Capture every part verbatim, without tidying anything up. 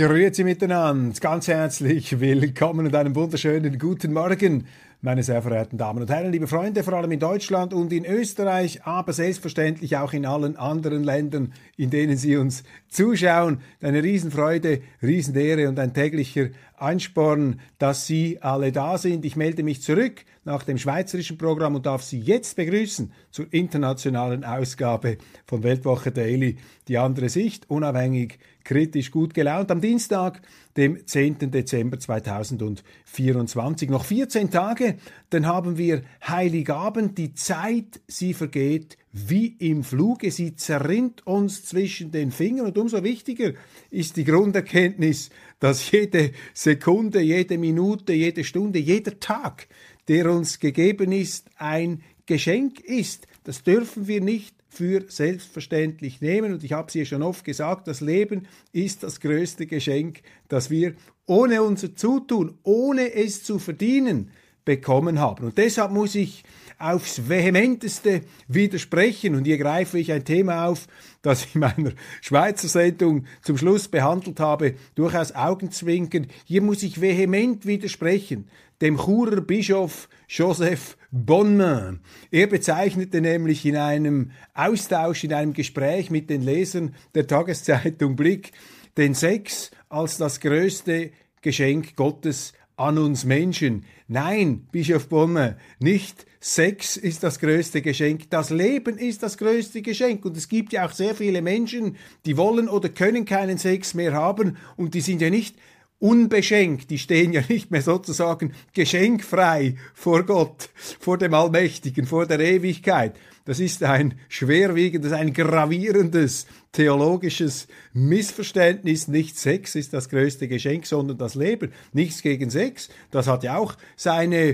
Grüezi miteinander, ganz herzlich willkommen und einen wunderschönen guten Morgen, meine sehr verehrten Damen und Herren, liebe Freunde, vor allem in Deutschland und in Österreich, aber selbstverständlich auch in allen anderen Ländern, in denen Sie uns zuschauen. Eine Riesenfreude, Riesenehre und ein täglicher Ansporn, dass Sie alle da sind. Ich melde mich zurück nach dem schweizerischen Programm und darf Sie jetzt begrüßen zur internationalen Ausgabe von Weltwoche Daily. Die andere Sicht, unabhängig, kritisch, gut gelaunt. Am Dienstag, dem zehnten Dezember zweitausendvierundzwanzig. Noch vierzehn Tage, dann haben wir Heiligabend. Die Zeit, sie vergeht wie im Fluge. Sie zerrinnt uns zwischen den Fingern. Und umso wichtiger ist die Grunderkenntnis, dass jede Sekunde, jede Minute, jede Stunde, jeder Tag, der uns gegeben ist, ein Geschenk ist. Das dürfen wir nicht für selbstverständlich nehmen. Und ich habe es hier schon oft gesagt, das Leben ist das größte Geschenk, das wir ohne unser Zutun, ohne es zu verdienen, bekommen haben. Und deshalb muss ich aufs Vehementeste widersprechen. Und hier greife ich ein Thema auf, das ich in meiner Schweizer Sendung zum Schluss behandelt habe, durchaus augenzwinkern. Hier muss ich vehement widersprechen dem Churer Bischof Joseph Bonmain. Er bezeichnete nämlich in einem Austausch, in einem Gespräch mit den Lesern der Tageszeitung Blick den Sex als das größte Geschenk Gottes an uns Menschen. Nein, Bischof Bonmain, nicht Sex ist das größte Geschenk, das Leben ist das größte Geschenk. Und es gibt ja auch sehr viele Menschen, die wollen oder können keinen Sex mehr haben und die sind ja nicht unbeschenkt, die stehen ja nicht mehr sozusagen geschenkfrei vor Gott, vor dem Allmächtigen, vor der Ewigkeit. Das ist ein schwerwiegendes, ein gravierendes theologisches Missverständnis. Nicht Sex ist das größte Geschenk, sondern das Leben. Nichts gegen Sex, das hat ja auch seine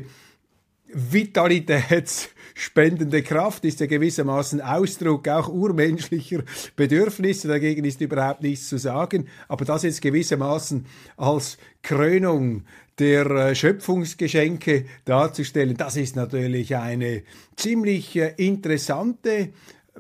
vitalitätsspendende Kraft, ist ja gewissermaßen Ausdruck auch urmenschlicher Bedürfnisse, dagegen ist überhaupt nichts zu sagen, aber das jetzt gewissermaßen als Krönung der Schöpfungsgeschenke darzustellen, das ist natürlich eine ziemlich interessante,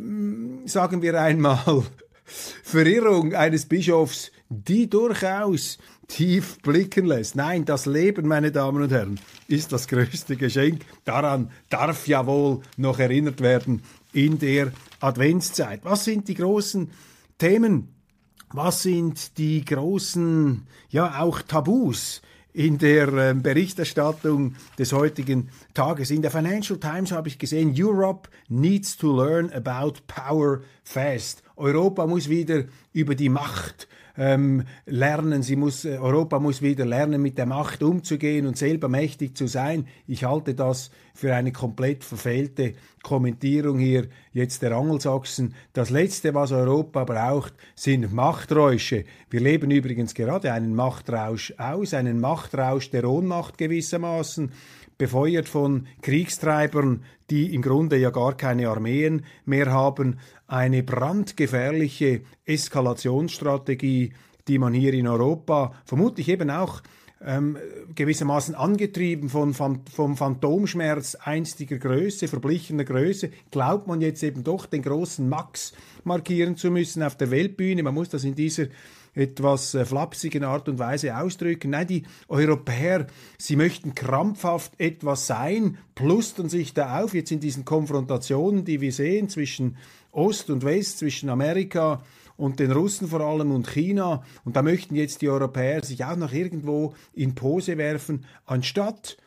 sagen wir einmal, Verirrung eines Bischofs, die durchaus tief blicken lässt. Nein, das Leben, meine Damen und Herren, ist das größte Geschenk. Daran darf ja wohl noch erinnert werden in der Adventszeit. Was sind die großen Themen? Was sind die großen, ja auch Tabus in der äh, Berichterstattung des heutigen Tages? In der Financial Times habe ich gesehen, Europe needs to learn about power fast. Europa muss wieder über die Macht ähm, lernen. Sie muss, Europa muss wieder lernen, mit der Macht umzugehen und selber mächtig zu sein. Ich halte das für eine komplett verfehlte Kommentierung hier jetzt der Angelsachsen. Das Letzte, was Europa braucht, sind Machträusche. Wir leben übrigens gerade einen Machtrausch aus, einen Machtrausch der Ohnmacht gewissermaßen, befeuert von Kriegstreibern, die im Grunde ja gar keine Armeen mehr haben, eine brandgefährliche Eskalationsstrategie, die man hier in Europa vermutlich eben auch ähm, gewissermaßen angetrieben von, von, vom Phantomschmerz einstiger Größe, verblichener Größe, glaubt man jetzt eben doch den großen Max markieren zu müssen auf der Weltbühne. Man muss das in dieser etwas äh, flapsigen Art und Weise ausdrücken. Nein, die Europäer, sie möchten krampfhaft etwas sein, plustern sich da auf, jetzt in diesen Konfrontationen, die wir sehen zwischen Ost und West, zwischen Amerika und den Russen vor allem und China. Und da möchten jetzt die Europäer sich auch noch irgendwo in Pose werfen, anstatt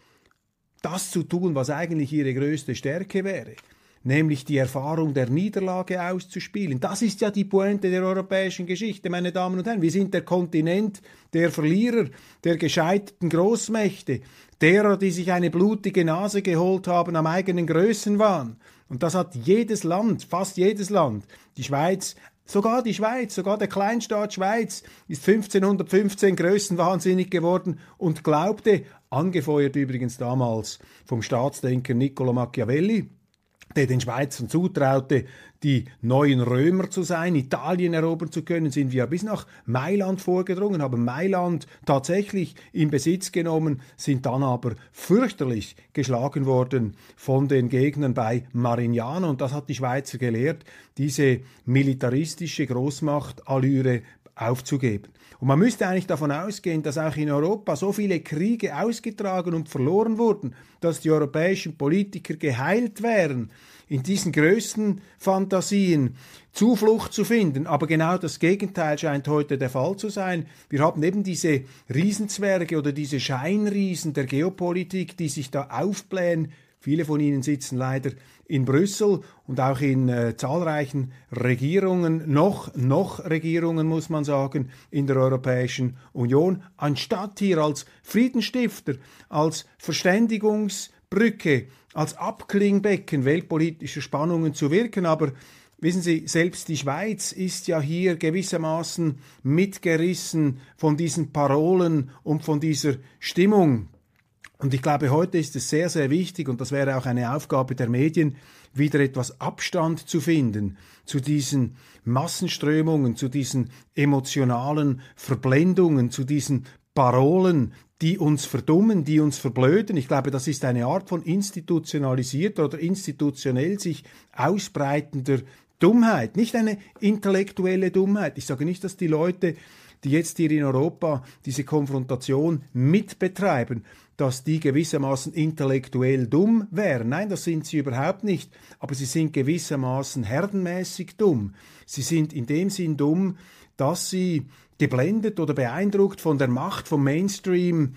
das zu tun, was eigentlich ihre größte Stärke wäre, nämlich die Erfahrung der Niederlage auszuspielen. Das ist ja die Pointe der europäischen Geschichte, meine Damen und Herren. Wir sind der Kontinent der Verlierer, der gescheiterten Großmächte, derer, die sich eine blutige Nase geholt haben am eigenen Größenwahn. Und das hat jedes Land, fast jedes Land, die Schweiz, sogar die Schweiz, sogar der Kleinstaat Schweiz ist fünfzehnhundertfünfzehn größenwahnsinnig geworden und glaubte, angefeuert übrigens damals vom Staatsdenker Niccolo Machiavelli, der den Schweizern zutraute, die neuen Römer zu sein, Italien erobern zu können, sind wir bis nach Mailand vorgedrungen, haben Mailand tatsächlich in Besitz genommen, sind dann aber fürchterlich geschlagen worden von den Gegnern bei Marignano. Und das hat die Schweizer gelehrt, diese militaristische Großmachtallüre aufzugeben. Und man müsste eigentlich davon ausgehen, dass auch in Europa so viele Kriege ausgetragen und verloren wurden, dass die europäischen Politiker geheilt wären, in diesen größten Fantasien Zuflucht zu finden. Aber genau das Gegenteil scheint heute der Fall zu sein. Wir haben eben diese Riesenzwerge oder diese Scheinriesen der Geopolitik, die sich da aufblähen. Viele von ihnen sitzen leider in Brüssel und auch in äh, zahlreichen Regierungen, noch, noch Regierungen, muss man sagen, in der Europäischen Union, anstatt hier als Friedensstifter, als Verständigungsbrücke, als Abklingbecken weltpolitischer Spannungen zu wirken. Aber wissen Sie, selbst die Schweiz ist ja hier gewissermaßen mitgerissen von diesen Parolen und von dieser Stimmung. Und ich glaube, heute ist es sehr, sehr wichtig, und das wäre auch eine Aufgabe der Medien, wieder etwas Abstand zu finden zu diesen Massenströmungen, zu diesen emotionalen Verblendungen, zu diesen Parolen, die uns verdummen, die uns verblöden. Ich glaube, das ist eine Art von institutionalisierter oder institutionell sich ausbreitender Dummheit, nicht eine intellektuelle Dummheit. Ich sage nicht, dass die Leute, die jetzt hier in Europa diese Konfrontation mitbetreiben, dass die gewissermaßen intellektuell dumm wären. Nein, das sind sie überhaupt nicht. Aber sie sind gewissermaßen herdenmäßig dumm. Sie sind in dem Sinn dumm, dass sie geblendet oder beeindruckt von der Macht vom Mainstream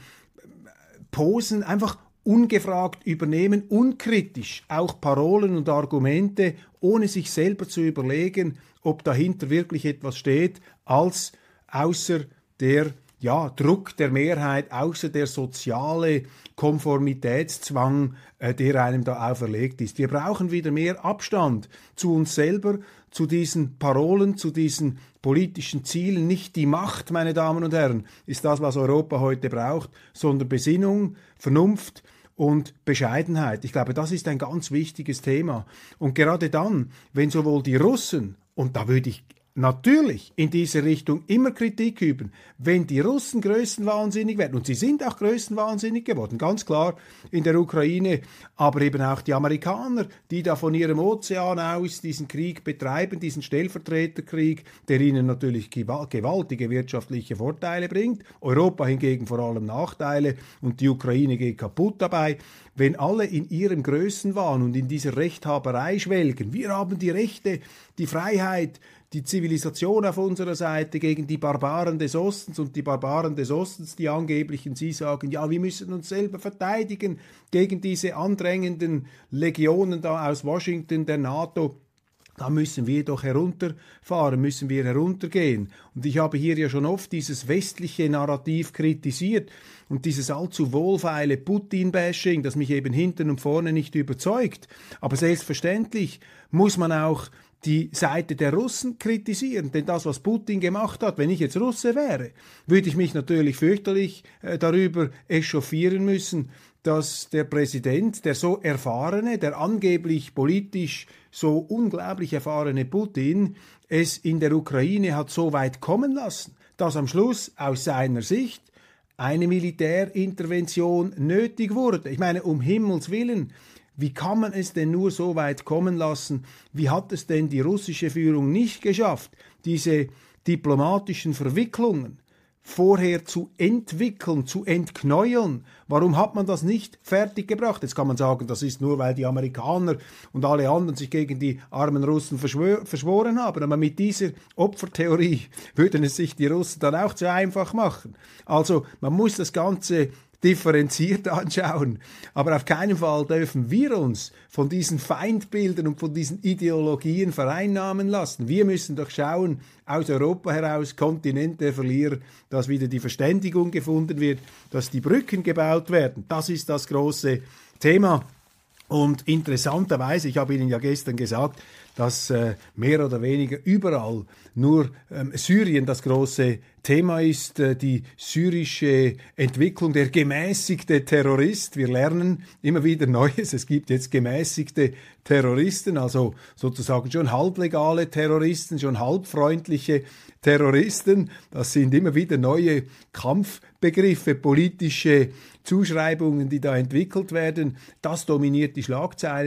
posen, einfach ungefragt übernehmen, unkritisch auch Parolen und Argumente, ohne sich selber zu überlegen, ob dahinter wirklich etwas steht, als außer der ja, Druck der Mehrheit, außer der soziale Konformitätszwang, äh, der einem da auferlegt ist. Wir brauchen wieder mehr Abstand zu uns selber, zu diesen Parolen, zu diesen politischen Zielen. Nicht die Macht, meine Damen und Herren, ist das, was Europa heute braucht, sondern Besinnung, Vernunft und Bescheidenheit. Ich glaube, das ist ein ganz wichtiges Thema. Und gerade dann, wenn sowohl die Russen, und da würde ich natürlich in diese Richtung immer Kritik üben, wenn die Russen größenwahnsinnig werden, und sie sind auch größenwahnsinnig geworden, ganz klar in der Ukraine, aber eben auch die Amerikaner, die da von ihrem Ozean aus diesen Krieg betreiben, diesen Stellvertreterkrieg, der ihnen natürlich gewaltige wirtschaftliche Vorteile bringt, Europa hingegen vor allem Nachteile, und die Ukraine geht kaputt dabei. Wenn alle in ihrem Größenwahn und in dieser Rechthaberei schwelgen, wir haben die Rechte, die Freiheit, die Zivilisation auf unserer Seite gegen die Barbaren des Ostens, und die Barbaren des Ostens, die angeblichen, sie sagen, ja, wir müssen uns selber verteidigen gegen diese andrängenden Legionen da aus Washington, der NATO. Da müssen wir doch herunterfahren, müssen wir heruntergehen. Und ich habe hier ja schon oft dieses westliche Narrativ kritisiert und dieses allzu wohlfeile Putin-Bashing, das mich eben hinten und vorne nicht überzeugt. Aber selbstverständlich muss man auch die Seite der Russen kritisieren, denn das, was Putin gemacht hat, wenn ich jetzt Russe wäre, würde ich mich natürlich fürchterlich äh, darüber echauffieren müssen, dass der Präsident, der so erfahrene, der angeblich politisch so unglaublich erfahrene Putin, es in der Ukraine hat so weit kommen lassen, dass am Schluss aus seiner Sicht eine Militärintervention nötig wurde. Ich meine, um Himmels Willen, wie kann man es denn nur so weit kommen lassen? Wie hat es denn die russische Führung nicht geschafft, diese diplomatischen Verwicklungen vorher zu entwickeln, zu entknäueln? Warum hat man das nicht fertiggebracht? Jetzt kann man sagen, das ist nur, weil die Amerikaner und alle anderen sich gegen die armen Russen verschwör- verschworen haben. Aber mit dieser Opfertheorie würden es sich die Russen dann auch zu einfach machen. Also man muss das Ganze differenziert anschauen. Aber auf keinen Fall dürfen wir uns von diesen Feindbildern und von diesen Ideologien vereinnahmen lassen. Wir müssen doch schauen, aus Europa heraus, Kontinent der Verlierer, dass wieder die Verständigung gefunden wird, dass die Brücken gebaut werden. Das ist das große Thema. Und interessanterweise, ich habe Ihnen ja gestern gesagt, dass äh, mehr oder weniger überall nur ähm, Syrien das große Thema ist, äh, die syrische Entwicklung, der gemäßigte Terrorist. Wir lernen immer wieder Neues. Es gibt jetzt gemäßigte Terroristen, also sozusagen schon halblegale Terroristen, schon halbfreundliche Terroristen. Das sind immer wieder neue Kampfbegriffe, politische Zuschreibungen, die da entwickelt werden. Das dominiert die Schlagzeilen.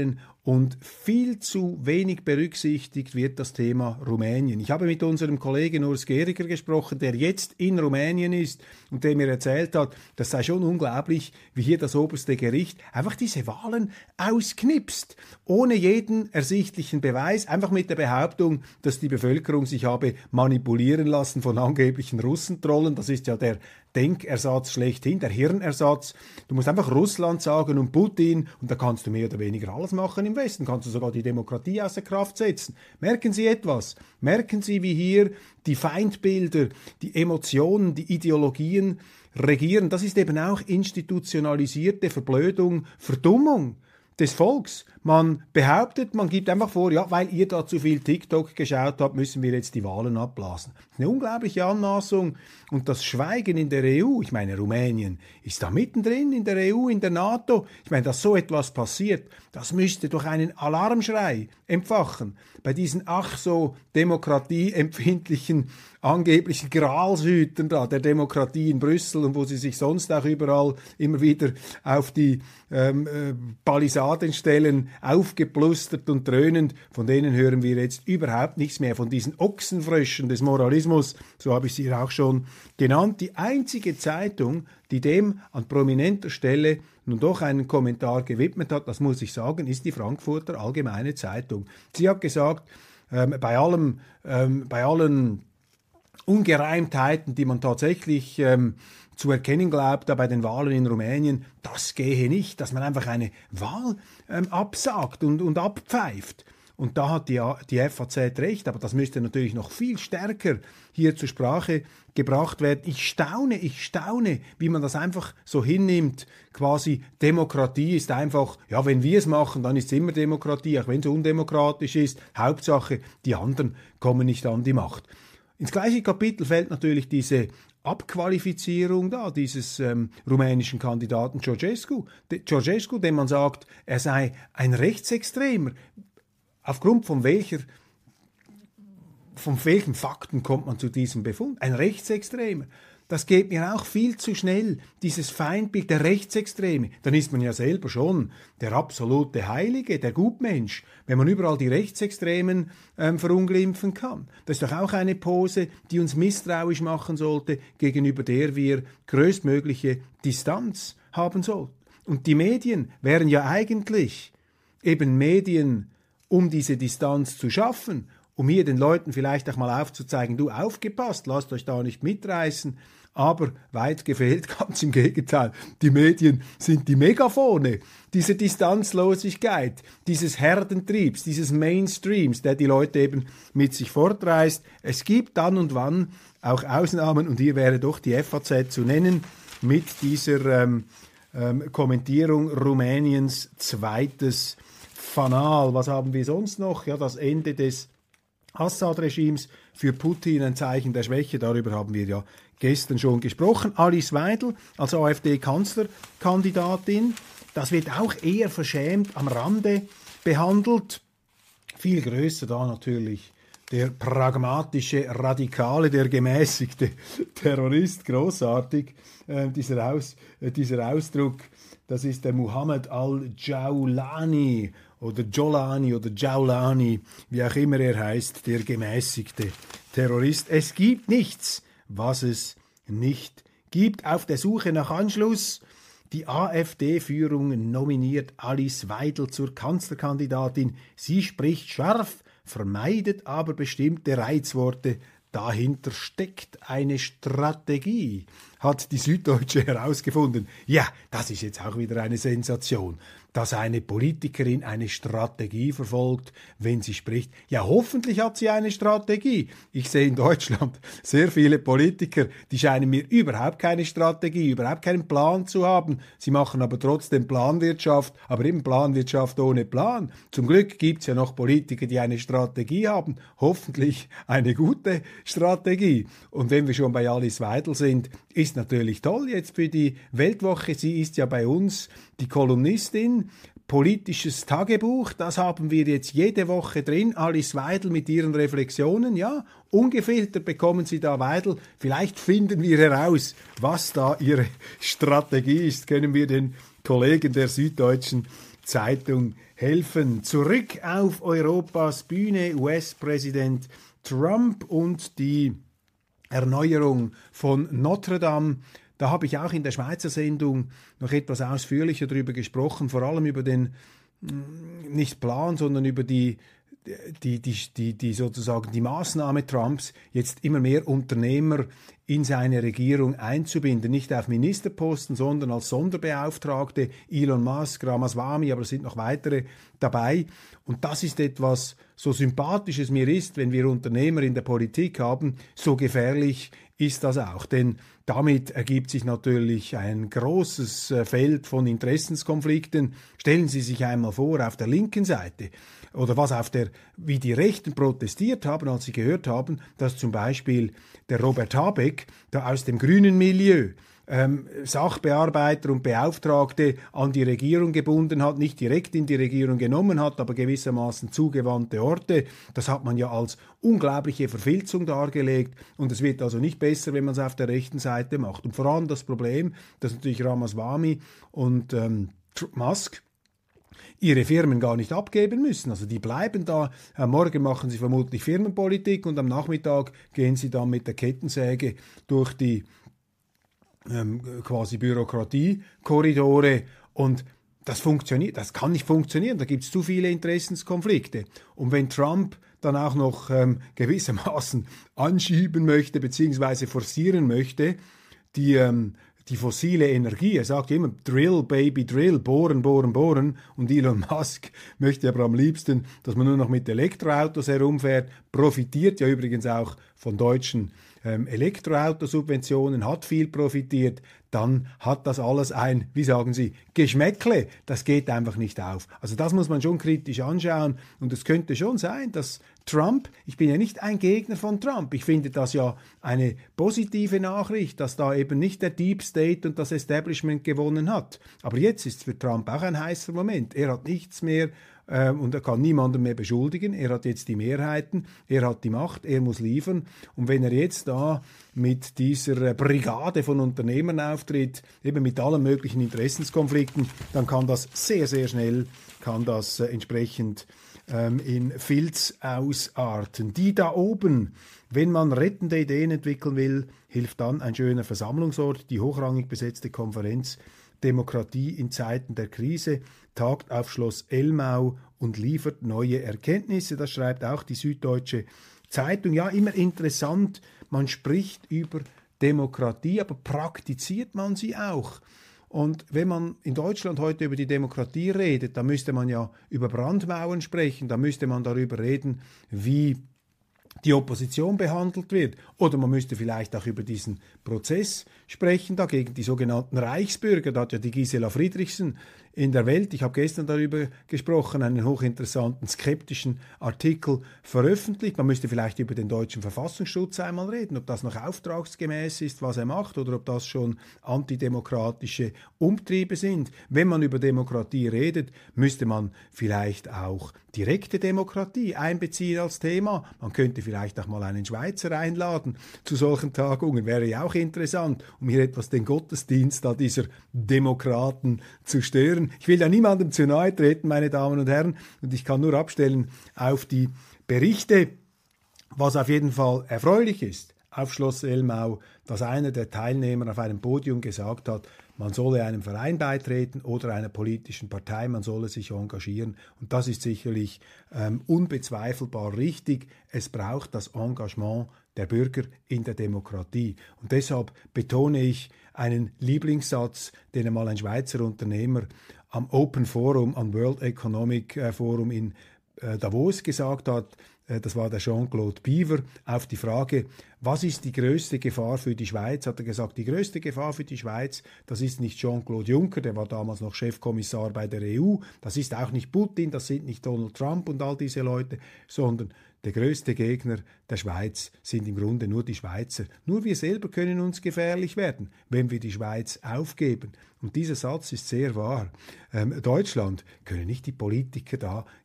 Und viel zu wenig berücksichtigt wird das Thema Rumänien. Ich habe mit unserem Kollegen Urs Geriger gesprochen, der jetzt in Rumänien ist und der mir erzählt hat, das sei schon unglaublich, wie hier das oberste Gericht einfach diese Wahlen ausknipst, ohne jeden ersichtlichen Beweis, einfach mit der Behauptung, dass die Bevölkerung sich habe manipulieren lassen von angeblichen Russentrollen. Das ist ja der Denkersatz schlechthin, der Hirnersatz. Du musst einfach Russland sagen und Putin und da kannst du mehr oder weniger alles machen im Westen, kannst du sogar die Demokratie außer Kraft setzen. Merken Sie etwas? Merken Sie, wie hier die Feindbilder, die Emotionen, die Ideologien regieren? Das ist eben auch institutionalisierte Verblödung, Verdummung des Volks. Man behauptet, man gibt einfach vor, ja, weil ihr da zu viel TikTok geschaut habt, müssen wir jetzt die Wahlen abblasen. Das ist eine unglaubliche Anmaßung. Und das Schweigen in der E U, ich meine, Rumänien ist da mittendrin in der E U, in der NATO. Ich meine, dass so etwas passiert, das müsste doch einen Alarmschrei entfachen. Bei diesen ach so demokratieempfindlichen, angeblichen Gralshütern da, der Demokratie in Brüssel und wo sie sich sonst auch überall immer wieder auf die ähm, äh, Palisaden stellen, aufgeplustert und dröhnend, von denen hören wir jetzt überhaupt nichts mehr, von diesen Ochsenfröschen des Moralismus, so habe ich sie auch schon genannt. Die einzige Zeitung, die dem an prominenter Stelle nun doch einen Kommentar gewidmet hat, das muss ich sagen, ist die Frankfurter Allgemeine Zeitung. Sie hat gesagt, ähm, bei allem, ähm, bei allen Ungereimtheiten, die man tatsächlich ähm, zu erkennen glaubt, da bei den Wahlen in Rumänien, das gehe nicht, dass man einfach eine Wahl ähm, absagt und, und abpfeift. Und da hat die, die F A Z recht, aber das müsste natürlich noch viel stärker hier zur Sprache gebracht werden. Ich staune, ich staune, wie man das einfach so hinnimmt. Quasi Demokratie ist einfach, ja, wenn wir es machen, dann ist es immer Demokratie, auch wenn es undemokratisch ist. Hauptsache, die anderen kommen nicht an die Macht. Ins gleiche Kapitel fällt natürlich diese Abqualifizierung da, dieses ähm, rumänischen Kandidaten Ceausescu. De, Ceausescu, dem man sagt, er sei ein Rechtsextremer. Aufgrund von welcher, von welchen Fakten kommt man zu diesem Befund? Ein Rechtsextremer. Das geht mir auch viel zu schnell, dieses Feindbild der Rechtsextreme. Dann ist man ja selber schon der absolute Heilige, der Gutmensch, wenn man überall die Rechtsextremen ähm, verunglimpfen kann. Das ist doch auch eine Pose, die uns misstrauisch machen sollte, gegenüber der wir größtmögliche Distanz haben sollten. Und die Medien wären ja eigentlich eben Medien, um diese Distanz zu schaffen, um hier den Leuten vielleicht auch mal aufzuzeigen, du, aufgepasst, lasst euch da nicht mitreißen. Aber weit gefehlt, ganz im Gegenteil. Die Medien sind die Megafone dieser Distanzlosigkeit, dieses Herdentriebs, dieses Mainstreams, der die Leute eben mit sich fortreißt. Es gibt dann und wann auch Ausnahmen und hier wäre doch die F A Z zu nennen mit dieser ähm, ähm, Kommentierung Rumäniens zweites Fanal. Was haben wir sonst noch? Ja, das Ende des Assad-Regimes, für Putin ein Zeichen der Schwäche, darüber haben wir ja gestern schon gesprochen. Alice Weidel als AfD-Kanzlerkandidatin, das wird auch eher verschämt am Rande behandelt. Viel größer da natürlich der pragmatische Radikale, der gemäßigte Terrorist, großartig, äh, dieser, Aus, äh, dieser Ausdruck, das ist der Muhammad al-Jawlani oder Jolani oder Jaulani, wie auch immer er heißt, der gemäßigte Terrorist. Es gibt nichts, was es nicht gibt. Auf der Suche nach Anschluss, die AfD-Führung nominiert Alice Weidel zur Kanzlerkandidatin. Sie spricht scharf, vermeidet aber bestimmte Reizworte. Dahinter steckt eine Strategie, hat die Süddeutsche herausgefunden. Ja, das ist jetzt auch wieder eine Sensation, dass eine Politikerin eine Strategie verfolgt, wenn sie spricht. Ja, hoffentlich hat sie eine Strategie. Ich sehe in Deutschland sehr viele Politiker, die scheinen mir überhaupt keine Strategie, überhaupt keinen Plan zu haben. Sie machen aber trotzdem Planwirtschaft, aber eben Planwirtschaft ohne Plan. Zum Glück gibt es ja noch Politiker, die eine Strategie haben, hoffentlich eine gute Strategie. Und wenn wir schon bei Alice Weidel sind, ist natürlich toll jetzt für die Weltwoche. Sie ist ja bei uns die Kolumnistin, politisches Tagebuch, das haben wir jetzt jede Woche drin. Alice Weidel mit ihren Reflexionen, ja, ungefiltert bekommen Sie da Weidel. Vielleicht finden wir heraus, was da ihre Strategie ist, können wir den Kollegen der Süddeutschen Zeitung helfen. Zurück auf Europas Bühne, U S-Präsident Trump und die Erneuerung von Notre Dame. Da habe ich auch in der Schweizer Sendung noch etwas ausführlicher darüber gesprochen, vor allem über den, nicht Plan, sondern über die Die, die, die, die sozusagen die Maßnahme Trumps, jetzt immer mehr Unternehmer in seine Regierung einzubinden, nicht auf Ministerposten, sondern als Sonderbeauftragte, Elon Musk, Ramaswamy, aber es sind noch weitere dabei. Und das ist etwas, so sympathisch es mir ist, wenn wir Unternehmer in der Politik haben, so gefährlich ist das auch. Denn damit ergibt sich natürlich ein großes Feld von Interessenskonflikten. Stellen Sie sich einmal vor, auf der linken Seite, oder was auf der, wie die Rechten protestiert haben, als sie gehört haben, dass zum Beispiel der Robert Habeck da aus dem grünen Milieu ähm, Sachbearbeiter und Beauftragte an die Regierung gebunden hat, nicht direkt in die Regierung genommen hat, aber gewissermaßen zugewandte Orte. Das hat man ja als unglaubliche Verfilzung dargelegt und es wird also nicht besser, wenn man es auf der rechten Seite macht. Und vor allem das Problem, dass natürlich Ramaswamy und ähm, Musk ihre Firmen gar nicht abgeben müssen. Also die bleiben da. Am Morgen machen sie vermutlich Firmenpolitik und am Nachmittag gehen sie dann mit der Kettensäge durch die ähm, quasi Bürokratiekorridore und das funktioniert, das kann nicht funktionieren. Da gibt es zu viele Interessenskonflikte. Und wenn Trump dann auch noch ähm, gewissermaßen anschieben möchte beziehungsweise forcieren möchte, die ähm, die fossile Energie, er sagt immer Drill, Baby, Drill, bohren, bohren, bohren und Elon Musk möchte aber am liebsten, dass man nur noch mit Elektroautos herumfährt, profitiert ja übrigens auch von deutschen ähm, Elektroautosubventionen, hat viel profitiert, dann hat das alles ein, wie sagen Sie, Geschmäckle, das geht einfach nicht auf. Also das muss man schon kritisch anschauen und es könnte schon sein, dass Trump, ich bin ja nicht ein Gegner von Trump, ich finde das ja eine positive Nachricht, dass da eben nicht der Deep State und das Establishment gewonnen hat. Aber jetzt ist es für Trump auch ein heißer Moment. Er hat nichts mehr äh, und er kann niemanden mehr beschuldigen. Er hat jetzt die Mehrheiten, er hat die Macht, er muss liefern. Und wenn er jetzt da mit dieser Brigade von Unternehmern auftritt, eben mit allen möglichen Interessenskonflikten, dann kann das sehr, sehr schnell, kann das äh, entsprechend in Filz ausarten. Die da oben, wenn man rettende Ideen entwickeln will, hilft dann ein schöner Versammlungsort, die hochrangig besetzte Konferenz Demokratie in Zeiten der Krise, tagt auf Schloss Elmau und liefert neue Erkenntnisse. Das schreibt auch die Süddeutsche Zeitung. Ja, immer interessant, man spricht über Demokratie, aber praktiziert man sie auch? Und wenn man in Deutschland heute über die Demokratie redet, dann müsste man ja über Brandmauern sprechen, da müsste man darüber reden, wie die Opposition behandelt wird. Oder man müsste vielleicht auch über diesen Prozess sprechen, da gegen die sogenannten Reichsbürger. Da hat ja die Gisela Friedrichsen in der Welt, ich habe gestern darüber gesprochen, einen hochinteressanten, skeptischen Artikel veröffentlicht. Man müsste vielleicht über den deutschen Verfassungsschutz einmal reden, ob das noch auftragsgemäß ist, was er macht, oder ob das schon antidemokratische Umtriebe sind. Wenn man über Demokratie redet, müsste man vielleicht auch direkte Demokratie einbeziehen als Thema. Man könnte vielleicht auch mal einen Schweizer einladen zu solchen Tagungen, wäre ja auch interessant, um hier etwas den Gottesdienst da dieser Demokraten zu stören. Ich will ja niemandem zu nahe treten, meine Damen und Herren, und ich kann nur abstellen auf die Berichte, was auf jeden Fall erfreulich ist auf Schloss Elmau, dass einer der Teilnehmer auf einem Podium gesagt hat, man solle einem Verein beitreten oder einer politischen Partei, man solle sich engagieren. Und das ist sicherlich ähm, unbezweifelbar richtig. Es braucht das Engagement der Bürger in der Demokratie. Und deshalb betone ich einen Lieblingssatz, den einmal ein Schweizer Unternehmer am Open Forum, am World Economic Forum in äh, Davos gesagt hat. Das war der Jean-Claude Biver, auf die Frage, was ist die größte Gefahr für die Schweiz, hat er gesagt, die größte Gefahr für die Schweiz, das ist nicht Jean-Claude Juncker, der war damals noch Chefkommissar bei der E U, das ist auch nicht Putin, das sind nicht Donald Trump und all diese Leute, sondern der größte Gegner der Schweiz sind im Grunde nur die Schweizer. Nur wir selber können uns gefährlich werden, wenn wir die Schweiz aufgeben. Und dieser Satz ist sehr wahr. Ähm, Deutschland können nicht die Politiker da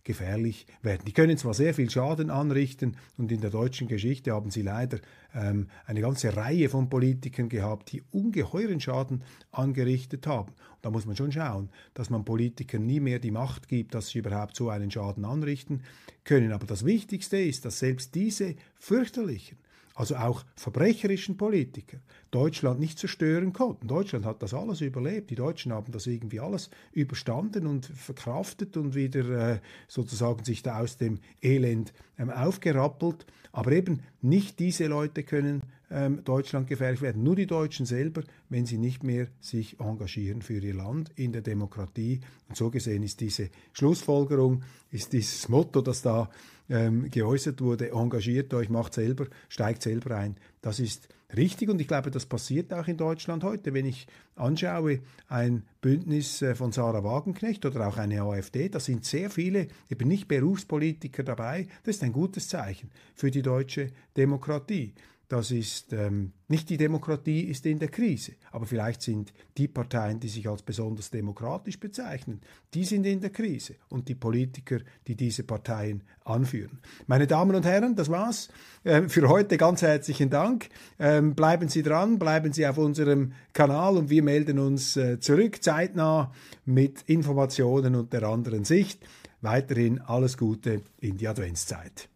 gefährlich werden. Die können zwar sehr viel Schaden anrichten und in der deutschen Geschichte haben sie leider ähm, eine ganze Reihe von Politikern gehabt, die ungeheuren Schaden angerichtet haben. Und da muss man schon schauen, dass man Politikern nie mehr die Macht gibt, dass sie überhaupt so einen Schaden anrichten können. Aber das Wichtigste ist, dass selbst diese fürchterlichen, also auch verbrecherischen Politiker Deutschland nicht zerstören konnten. Deutschland hat das alles überlebt. Die Deutschen haben das irgendwie alles überstanden und verkraftet und wieder äh, sozusagen sich da aus dem Elend ähm, aufgerappelt. Aber eben nicht diese Leute können ähm, Deutschland gefährlich werden. Nur die Deutschen selber, wenn sie nicht mehr sich engagieren für ihr Land in der Demokratie. Und so gesehen ist diese Schlussfolgerung, ist dieses Motto, das da ähm, geäußert wurde, engagiert euch, macht selber, steigt selber ein. Das ist richtig und ich glaube, das passiert auch in Deutschland heute. Wenn ich anschaue, ein Bündnis äh, von Sarah Wagenknecht oder auch eine AfD, da sind sehr viele, eben nicht Berufspolitiker dabei. Das ist ein gutes Zeichen für die deutsche Demokratie. Das ist ähm, nicht die Demokratie ist in der Krise, aber vielleicht sind die Parteien, die sich als besonders demokratisch bezeichnen, die sind in der Krise und die Politiker, die diese Parteien anführen. Meine Damen und Herren, das war's äh, für heute. Ganz herzlichen Dank. Ähm, bleiben Sie dran, bleiben Sie auf unserem Kanal und wir melden uns äh, zurück zeitnah mit Informationen und der anderen Sicht. Weiterhin alles Gute in die Adventszeit.